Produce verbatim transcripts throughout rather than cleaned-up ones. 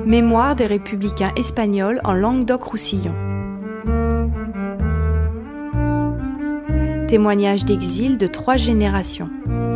Mémoire des républicains espagnols en Languedoc-Roussillon. Témoignage d'exil de trois générations.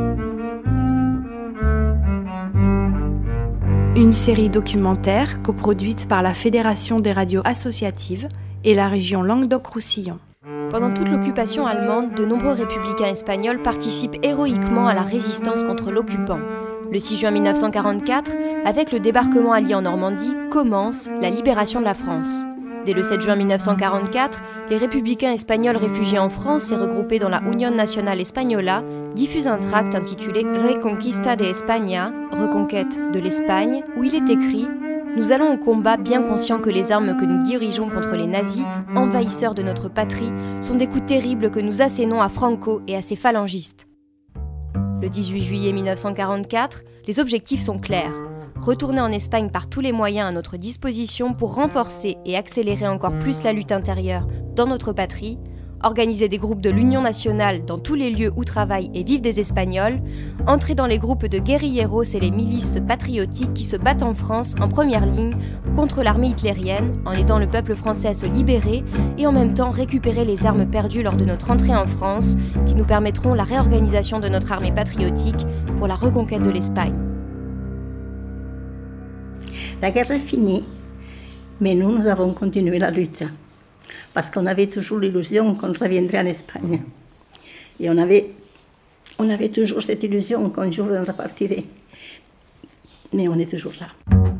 Une série documentaire coproduite par la Fédération des radios associatives et la région Languedoc-Roussillon. Pendant toute l'occupation allemande, de nombreux républicains espagnols participent héroïquement à la résistance contre l'occupant. Le six juin mille neuf cent quarante-quatre, avec le débarquement allié en Normandie, commence la libération de la France. Dès le sept juin mille neuf cent quarante-quatre, les républicains espagnols réfugiés en France et regroupés dans la Unión Nacional Española diffusent un tract intitulé Reconquista de España, reconquête de l'Espagne, où il est écrit « Nous allons au combat bien conscients que les armes que nous dirigeons contre les nazis, envahisseurs de notre patrie, sont des coups terribles que nous assénons à Franco et à ses phalangistes. » Le dix-huit juillet mille neuf cent quarante-quatre, les objectifs sont clairs. Retourner en Espagne par tous les moyens à notre disposition pour renforcer et accélérer encore plus la lutte intérieure dans notre patrie, organiser des groupes de l'Union nationale dans tous les lieux où travaillent et vivent des Espagnols, entrer dans les groupes de guérilleros et les milices patriotiques qui se battent en France en première ligne contre l'armée hitlérienne en aidant le peuple français à se libérer et en même temps récupérer les armes perdues lors de notre entrée en France qui nous permettront la réorganisation de notre armée patriotique pour la reconquête de l'Espagne. La guerre est finie, mais nous, nous avons continué la lutte. Parce qu'on avait toujours l'illusion qu'on reviendrait en Espagne. Et on avait, on avait toujours cette illusion qu'un jour on repartirait. Mais on est toujours là.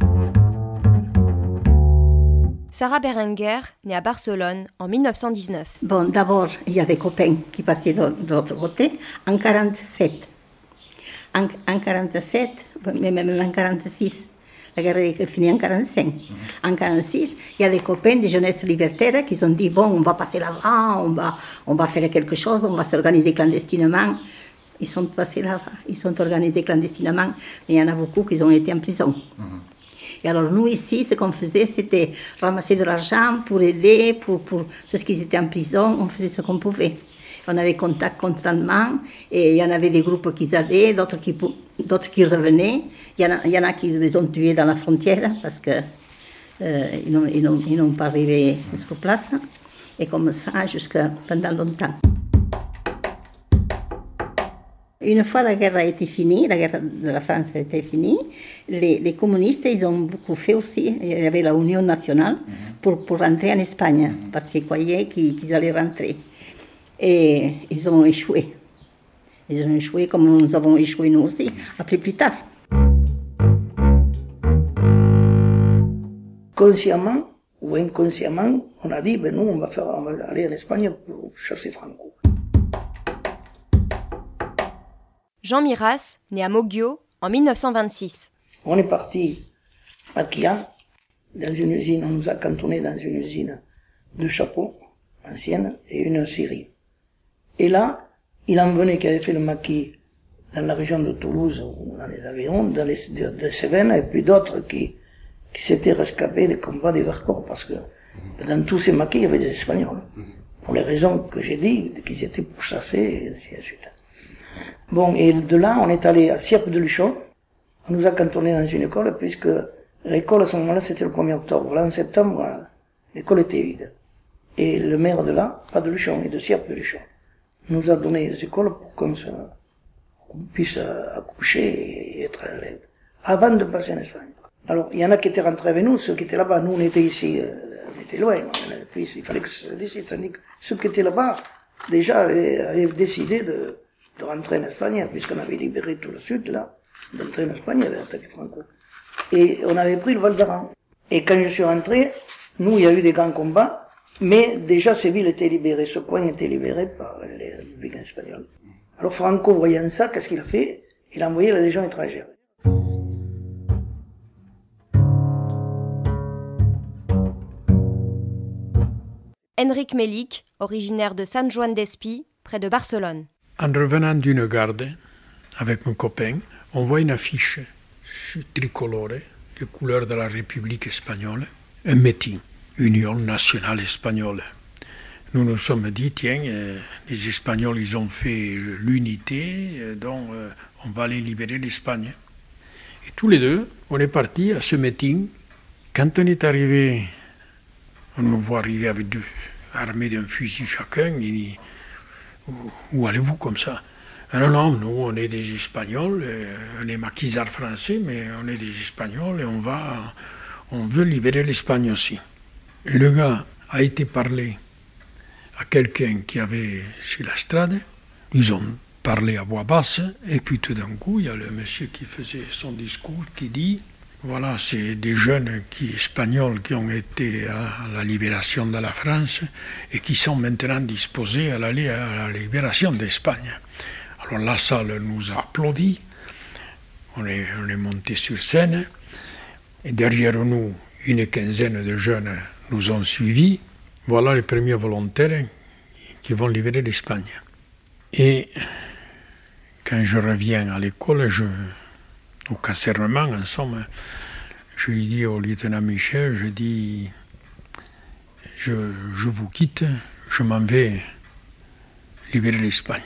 Sarah Berenguer, née à Barcelone en mille neuf cent dix-neuf. Bon, d'abord, il y a des copains qui passaient de, de l'autre côté en quarante-sept. En, en quarante-sept, mais même en quarante-six. La guerre est finie en quarante-cinq. En quarante-six, il y a des copains de jeunesse libertaire qui ont dit « Bon, on va passer là-bas, on va, on va faire quelque chose, on va s'organiser clandestinement. » Ils sont passés là-bas, ils sont organisés clandestinement, mais il y en a beaucoup qui ont été en prison. Mm-hmm. Et alors nous, ici, ce qu'on faisait, c'était ramasser de l'argent pour aider, pour, pour ceux qui étaient en prison, on faisait ce qu'on pouvait. On avait contact constamment, et il y en avait des groupes qui allaient, d'autres qui, d'autres qui revenaient. Il y, en a, il y en a qui les ont tués dans la frontière, parce qu'ils euh, n'ont, ils n'ont, ils n'ont pas arrivé jusqu'à place. Et comme ça, jusqu'à pendant longtemps. Une fois la guerre a été finie, la guerre de la France a été finie, les, les communistes, ils ont beaucoup fait aussi. Il y avait la Union nationale pour, pour rentrer en Espagne, parce qu'ils croyaient qu'ils, qu'ils allaient rentrer. Et ils ont échoué. Ils ont échoué comme nous avons échoué nous aussi, après plus tard. Consciemment ou inconsciemment, on a dit, ben nous, on va, faire, on va aller en Espagne pour chasser Franco. Jean Miras, né à Moggio en mille neuf cent vingt-six. On est parti à Quillan, dans une usine, on nous a cantonnés dans une usine de chapeaux ancienne et une scierie. Et là, il en venait qui avait fait le maquis dans la région de Toulouse, ou dans les avirons, dans les de, de Cévennes, et puis d'autres qui, qui s'étaient rescapés des combats des Vercors, parce que dans tous ces maquis, il y avait des Espagnols. Pour les raisons que j'ai dit, qu'ils étaient pourchassés, et ainsi de suite. Bon, et de là, on est allé à Sierpe de Luchon. On nous a cantonnés dans une école, puisque l'école, à ce moment-là, c'était le premier octobre. Là, en septembre, l'école était vide. Et le maire de là, pas de Luchon, mais de Sierpe de Luchon, nous a donné des écoles pour qu'on, se, qu'on puisse accoucher et être à l'aide, avant de passer en Espagne. Alors, il y en a qui étaient rentrés avec nous, ceux qui étaient là-bas, nous on était ici, on était loin, puis il fallait que se décide, tandis que ceux qui étaient là-bas, déjà avaient, avaient décidé de, de rentrer en Espagne, puisqu'on avait libéré tout le sud, là, d'entrer en Espagne, avec l'attaque Franco. Et on avait pris le Val d'Aran. Et quand je suis rentré, nous, il y a eu des grands combats, mais déjà, ces villes étaient libérées, ce coin était libéré par les républicains espagnols. Alors Franco, voyant ça, qu'est-ce qu'il a fait? Il a envoyé la Légion étrangère. Enric Melik, originaire de San Juan d'Espí, près de Barcelone. En revenant d'une garde, avec mon copain, on voit une affiche tricolore, les couleurs de la République espagnole, un meeting. Union nationale espagnole. Nous nous sommes dit, tiens, euh, les Espagnols, ils ont fait l'unité, euh, donc euh, on va aller libérer l'Espagne. Et tous les deux, on est partis à ce meeting Quand on est arrivé, on nous voit arriver avec deux, armés d'un fusil chacun, il dit « Où allez-vous comme ça ?» Non, non, nous on est des Espagnols, on est maquisards français, mais on est des Espagnols et on va, on veut libérer l'Espagne aussi. Le gars a été parlé à quelqu'un qui avait sur la strade, ils ont parlé à voix basse, et puis tout d'un coup, il y a le monsieur qui faisait son discours qui dit « Voilà, c'est des jeunes qui, espagnols qui ont été à la libération de la France et qui sont maintenant disposés à aller à la libération d'Espagne. » Alors la salle nous a applaudi, on est, on est monté sur scène, et derrière nous, une quinzaine de jeunes nous ont suivis. Voilà les premiers volontaires qui vont libérer l'Espagne. Et quand je reviens à l'école, je, au casernement, en somme, je lui dis au lieutenant Michel, je dis, je, je vous quitte, je m'en vais libérer l'Espagne.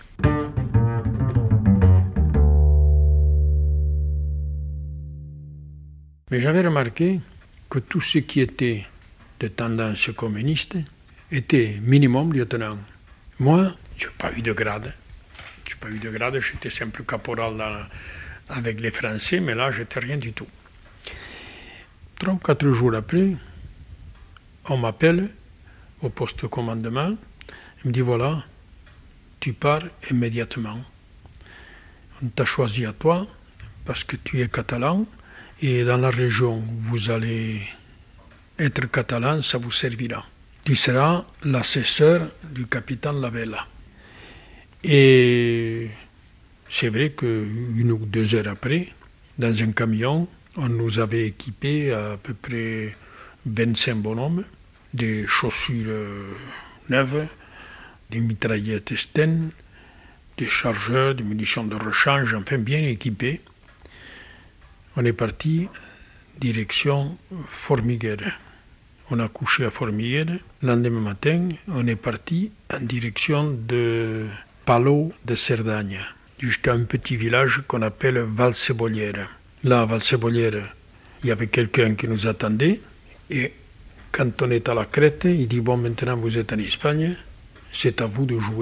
Mais j'avais remarqué que tous ceux qui étaient de tendance communiste étaient minimum lieutenant. Moi, je n'ai pas eu de grade. Je n'ai pas eu de grade, j'étais simple caporal dans, avec les Français, mais là, je n'étais rien du tout. Trois ou quatre jours après, on m'appelle au poste de commandement. Il me dit, voilà, tu pars immédiatement. On t'a choisi à toi parce que tu es catalan. Et dans la région où vous allez être catalan, ça vous servira. Tu seras l'assesseur du capitaine Lavella. Et c'est vrai qu'une ou deux heures après, dans un camion, on nous avait équipés à peu près vingt-cinq bonhommes, des chaussures neuves, des mitraillettes Sten, des chargeurs, des munitions de rechange, enfin bien équipés. On est parti direction Formiguera. On a couché à Formiguera. Le lendemain matin, on est parti en direction de Palau de Cerdagne, jusqu'à un petit village qu'on appelle Valceboliera. Là, à Valceboliera, il y avait quelqu'un qui nous attendait. Et quand on est à la crête, il dit « Bon, maintenant vous êtes en Espagne, c'est à vous de jouer. »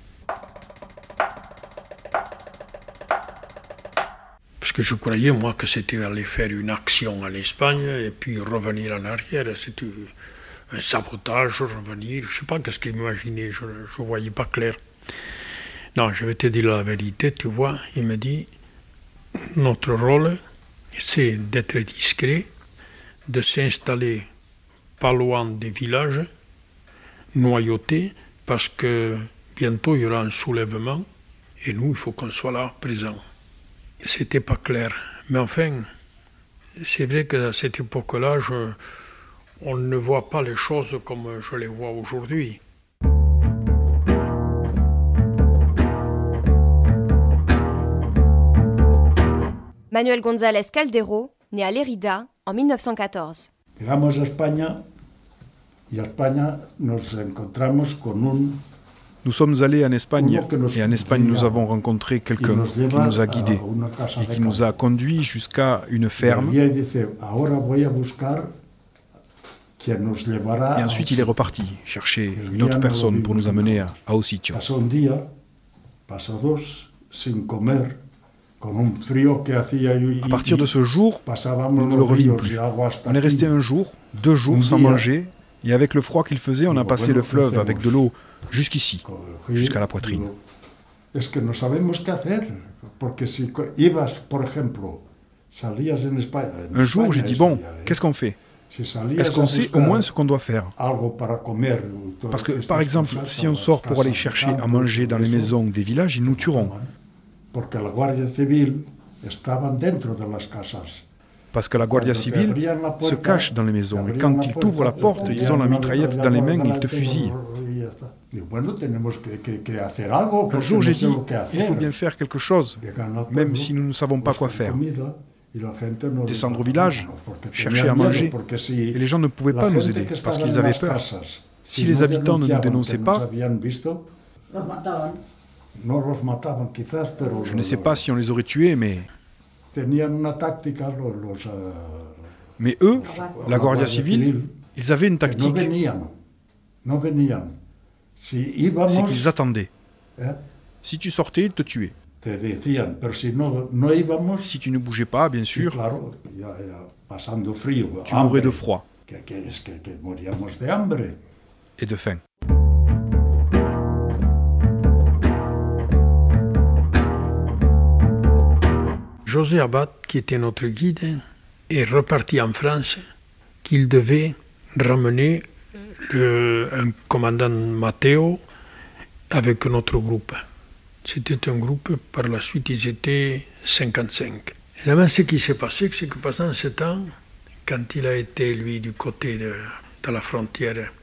Parce que je croyais, moi, que c'était aller faire une action en Espagne et puis revenir en arrière. C'était un sabotage, revenir. Je ne sais pas qu'est-ce qu'il m'imaginait, je ne voyais pas clair. Non, je vais te dire la vérité, tu vois. Il me dit, notre rôle, c'est d'être discret, de s'installer pas loin des villages, noyautés, parce que bientôt il y aura un soulèvement et nous, il faut qu'on soit là, présents. C'était pas clair. Mais enfin, c'est vrai qu'à cette époque-là, je, on ne voit pas les choses comme je les vois aujourd'hui. Manuel González Caldero, né à Lérida en mille neuf cent quatorze. Llegamos a España y a España nos encontramos con un Nous sommes allés en Espagne et en Espagne nous avons rencontré quelqu'un qui nous a guidés et qui nous a conduits jusqu'à une ferme. Et ensuite il est reparti chercher une autre personne pour nous amener à, à Ositio. À partir de ce jour, nous ne le revîmes plus. On est resté un jour, deux jours sans manger, et avec le froid qu'il faisait, on a passé le fleuve avec de l'eau jusqu'ici, jusqu'à la poitrine. Un jour, j'ai dit, bon, qu'est-ce qu'on fait ? Est-ce qu'on sait au moins ce qu'on doit faire ? Parce que, par exemple, si on sort pour aller chercher à manger dans les maisons des villages, ils nous tueront. Parce que la Guardia Civile se cache dans les maisons. Et quand ils t'ouvrent la porte, ils ont la mitraillette dans les mains et ils te fusillent. Un jour, j'ai dit, il faut bien faire quelque chose, même si nous ne savons pas quoi faire. Descendre au village, chercher à manger. Et les gens ne pouvaient pas nous aider parce qu'ils avaient peur. Si les habitants ne nous dénonçaient pas, je ne sais pas si on les aurait tués, mais... Mais eux, la Guardia Civile, ils avaient une tactique. C'est qu'ils attendaient. Si tu sortais, ils te tuaient. Si tu ne bougeais pas, bien sûr, tu mourrais de froid et de faim. José Abad, qui était notre guide, est reparti en France, qu'il devait ramener le, un commandant Matteo avec notre groupe. C'était un groupe, par la suite ils étaient cinquante-cinq. Évidemment, ce qui s'est passé, c'est que pendant ce temps, quand il a été, lui, du côté de, de la frontière,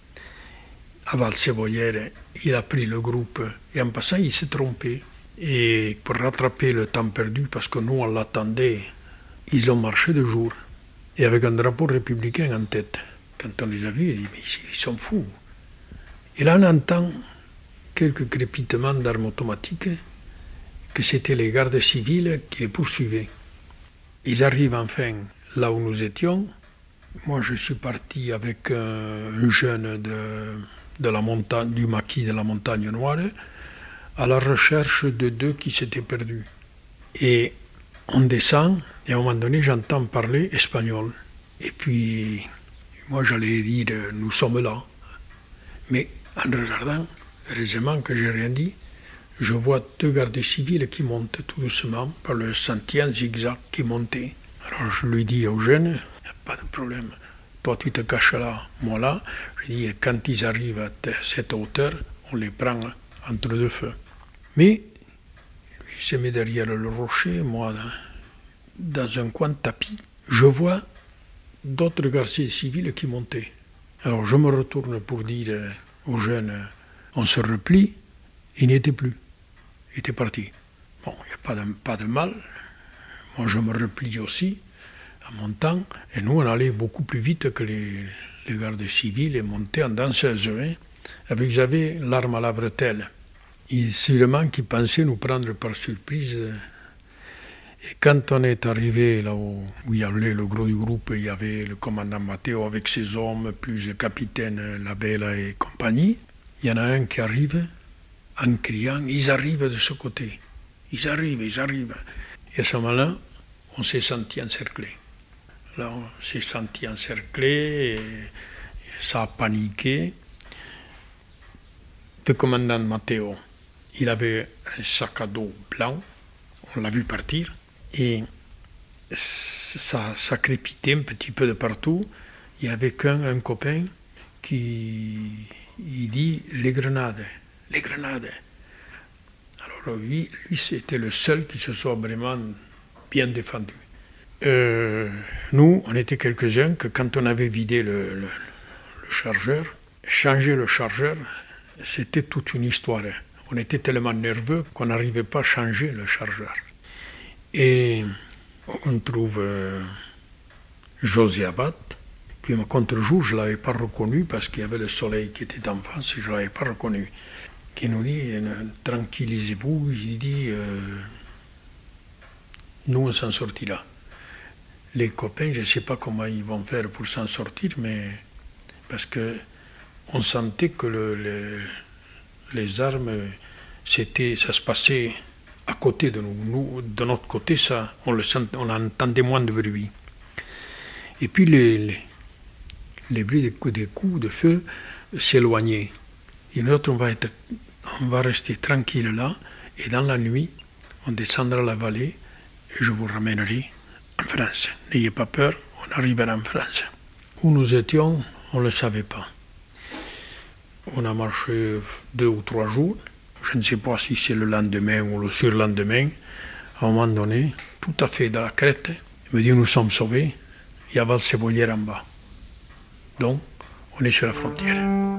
à Valsebollère, il a pris le groupe, et en passant, il s'est trompé. Et pour rattraper le temps perdu, parce que nous, on l'attendait, ils ont marché de jour, et avec un drapeau républicain en tête. Quand on les a vus, il dit, mais ils sont fous. Et là, on entend quelques crépitements d'armes automatiques, que c'était les gardes civils qui les poursuivaient. Ils arrivent enfin là où nous étions. Moi, je suis parti avec un jeune de, de la montagne, du maquis de la Montagne Noire, à la recherche de deux qui s'étaient perdus. Et on descend, et à un moment donné, j'entends parler espagnol. Et puis, moi, j'allais dire, nous sommes là. Mais en regardant, heureusement que j'ai rien dit, je vois deux gardes civils qui montent tout doucement par le sentier en zigzag qui montait. Alors je lui dis au jeune, il n'y a pas de problème, toi tu te caches là, moi là. Je dis, quand ils arrivent à cette hauteur, on les prend entre deux feux. Mais lui se met derrière le rocher, moi dans un coin de tapis, je vois d'autres gardes civils qui montaient. Alors je me retourne pour dire aux jeunes, on se replie, il n'y était plus. Il était parti. Bon, il n'y a pas de, pas de mal. Moi, je me replie aussi, en montant, et nous, on allait beaucoup plus vite que les, les gardes civils, et montaient en danseuse, hein, avec, j'avais l'arme à la bretelle. Et sûrement qu'ils pensaient nous prendre par surprise. Et quand on est arrivé là où, où il y avait le gros du groupe, il y avait le commandant Matteo avec ses hommes, plus le capitaine Labella et compagnie, il y en a un qui arrive, en criant, ils arrivent de ce côté, ils arrivent, ils arrivent. Et à ce moment-là, on s'est senti encerclé. Là, on s'est senti encerclé, et ça a paniqué. Le commandant Matteo, il avait un sac à dos blanc, on l'a vu partir, et ça, ça crépitait un petit peu de partout. Il y avait qu'un un copain qui il dit les grenades. Les grenades. Alors lui, lui c'était le seul qui se soit vraiment bien défendu. Euh, nous, on était quelques-uns que quand on avait vidé le, le, le chargeur, changer le chargeur, c'était toute une histoire. On était tellement nerveux qu'on n'arrivait pas à changer le chargeur. Et on trouve euh, José Abad, puis à contre-jour, je ne l'avais pas reconnu parce qu'il y avait le soleil qui était en face et je ne l'avais pas reconnu. Qui nous dit, tranquillisez-vous, il dit, euh, nous on s'en sortira. Les copains, je ne sais pas comment ils vont faire pour s'en sortir, mais parce qu'on sentait que le, le, les armes, c'était, ça se passait à côté de nous. Nous de notre côté, ça, on, le sent, on entendait moins de bruit. Et puis les, les, les bruits des coups, des coups de feu s'éloignaient. Et nous autres, on va être on va rester tranquille là, et dans la nuit, on descendra la vallée, et je vous ramènerai en France. N'ayez pas peur, on arrivera en France. Où nous étions, on ne le savait pas. On a marché deux ou trois jours, je ne sais pas si c'est le lendemain ou le surlendemain. À un moment donné, tout à fait dans la crête, il me dit, nous sommes sauvés, il y a Valsebollère en bas. Donc, on est sur la frontière.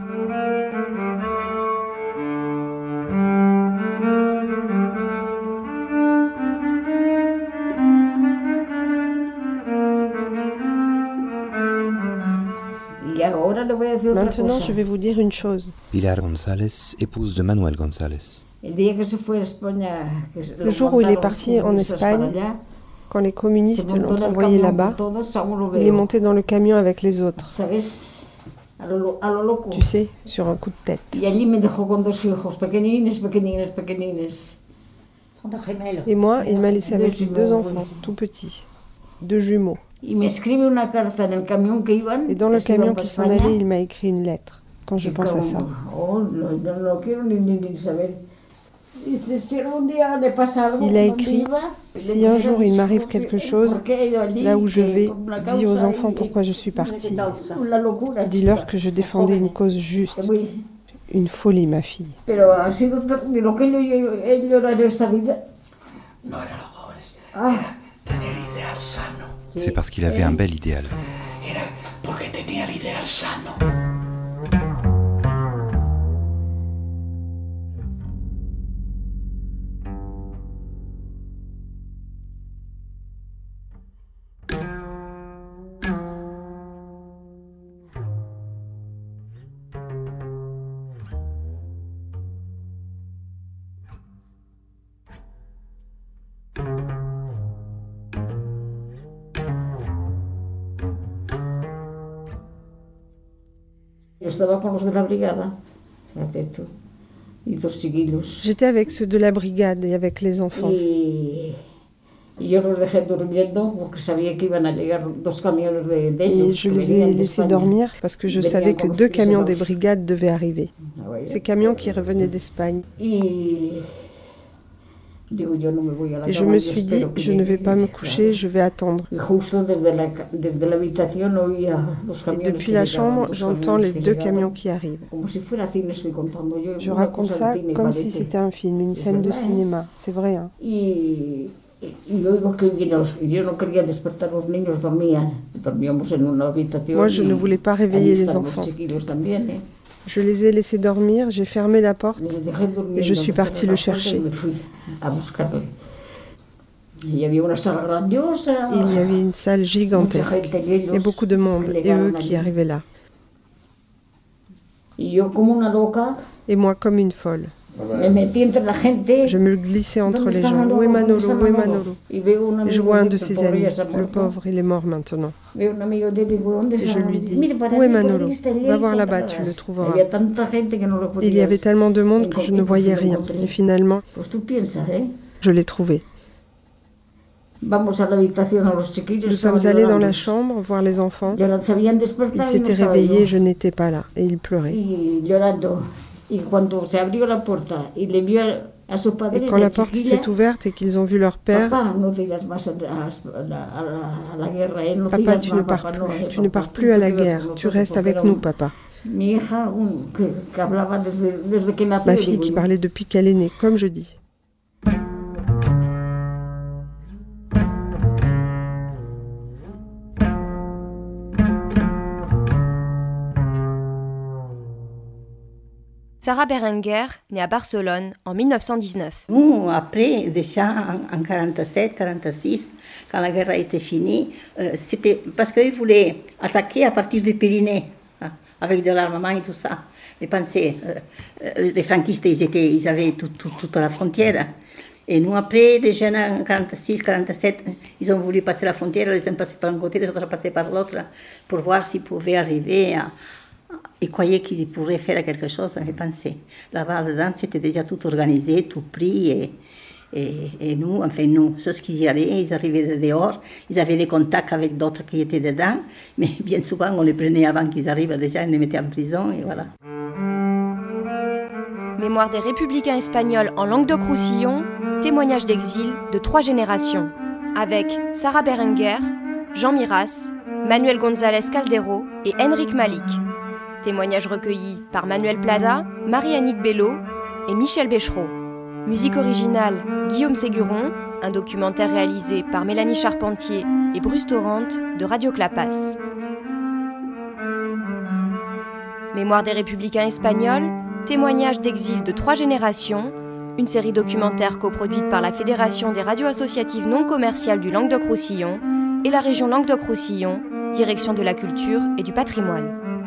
Maintenant, je vais vous dire une chose. Pilar González, épouse de Manuel González. Le jour où il est parti en Espagne, Quand les communistes l'ont envoyé là-bas, il est monté dans le camion avec les autres. Tu sais, sur un coup de tête. Et moi, il m'a laissé avec les deux enfants, tout petits, deux jumeaux. Et dans le camion qui s'en allait, il m'a écrit une lettre, quand je pense à ça. Il a écrit « Si un jour il m'arrive quelque chose, là où je vais, dis aux enfants pourquoi je suis partie. Dis-leur que je défendais une cause juste. Une folie, ma fille. » C'est parce qu'il avait un bel idéal. J'étais avec ceux de la brigade et avec les enfants. Et je les ai laissés dormir parce que je savais que deux camions des brigades devaient arriver. Ces camions qui revenaient d'Espagne. Et je me suis dit, je ne vais pas me coucher, je vais attendre. Et depuis la chambre, j'entends les deux camions qui arrivent. Je raconte ça comme si c'était un film, une scène de cinéma. C'est vrai, hein. Moi, je ne voulais pas réveiller les enfants. Je les ai laissés dormir, j'ai fermé la porte et je suis partie le chercher. Il y avait une salle gigantesque et beaucoup de monde, et eux qui arrivaient là. Et moi, comme une folle. Je me glissais entre les gens. Où est Manolo? Où est Manolo? Et je vois un de ses amis. Le pauvre, il est mort maintenant. Et je lui dis, où est Manolo? Va voir là-bas, tu le trouveras. Et il y avait tellement de monde que je ne voyais rien. Et finalement, je l'ai trouvé. Nous sommes allés dans la chambre voir les enfants. Ils s'étaient réveillés, je n'étais pas là. Et ils pleuraient. Et quand la porte s'est ouverte et qu'ils ont vu leur père, papa, tu ne pars plus, tu ne pars plus à la guerre, tu restes avec nous, papa. Ma fille qui parlait depuis qu'elle est née, comme je dis. Sarah Berenguer, née à Barcelone en mille neuf cent dix-neuf. Nous, après, déjà en mille neuf cent quarante-sept quarante-six, quand la guerre a été finie, euh, c'était parce qu'ils voulaient attaquer à partir du Pyrénées, hein, avec de l'armement et tout ça. Mais pensez, euh, les franquistes, ils, étaient, ils avaient tout, tout, toute la frontière. Et nous, après, les jeunes en mille neuf cent quarante-six quarante-sept, ils ont voulu passer la frontière, les uns passaient par un côté, les autres passaient par l'autre, pour voir s'ils pouvaient arriver à... Ils croyaient qu'ils pourraient faire quelque chose, mais pensez. Là-bas, dedans, c'était déjà tout organisé, tout pris. Et, et, et nous, enfin nous, ceux qui y allaient, ils arrivaient de dehors, ils avaient des contacts avec d'autres qui étaient dedans, mais bien souvent, on les prenait avant qu'ils arrivent déjà, on les mettait en prison, et voilà. Mémoire des républicains espagnols en Languedoc-Roussillon, témoignage d'exil de trois générations, avec Sarah Berenguer, Jean Miras, Manuel González Caldero et Enric Malik. Témoignages recueillis par Manuel Plaza, Marie-Annick Bello et Michel Béchereau. Musique originale Guillaume Séguron, un documentaire réalisé par Mélanie Charpentier et Bruce Torrent de Radio Clapas. Mémoire des républicains espagnols, témoignages d'exil de trois générations, une série documentaire coproduite par la Fédération des radios associatives non commerciales du Languedoc-Roussillon et la région Languedoc-Roussillon, direction de la culture et du patrimoine.